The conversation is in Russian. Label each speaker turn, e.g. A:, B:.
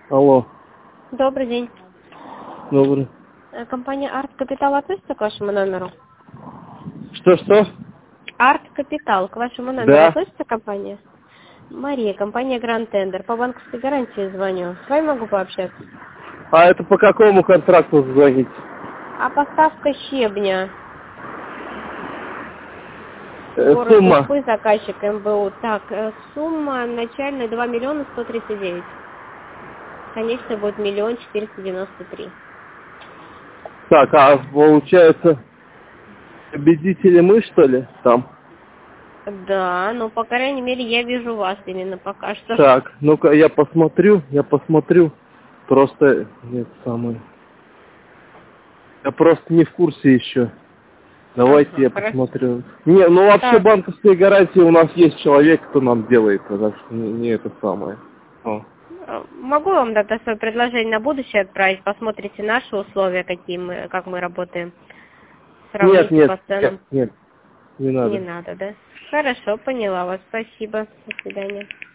A: Алло.
B: Добрый день.
A: Добрый.
B: Компания Арт Капитал относится к вашему номеру?
A: Что?
B: Арт Капитал к вашему номеру
A: Да.
B: относится компания? Мария, компания Гранд Тендер. По банковской гарантии звоню. С вами могу пообщаться?
A: А это по какому контракту звонить?
B: А поставка щебня. Город
A: Сумма.
B: Уфы, заказчик МБУ. Так, сумма начальная 2 миллиона 139. Конечно, будет 1 493 000.
A: Так, а получается, победители мы, что ли, там?
B: Да, ну, по крайней мере, я вижу вас именно пока что.
A: Так, ну-ка я посмотрю. Просто, нет, самое. Я просто не в курсе еще. Давайте
B: Ага,
A: я
B: хорошо.
A: посмотрю. Не, ну вообще
B: Так,
A: банковские гарантии у нас есть человек, кто нам делает, так что не это самое. О.
B: могу вам дать свое предложение на будущее отправить, посмотрите наши условия, какие мы, как мы работаем,
A: Нет,
B: сравните
A: нет,
B: по ценам.
A: нет, нет, не
B: Не
A: надо.
B: надо, да? Хорошо, поняла вас, спасибо, до свидания.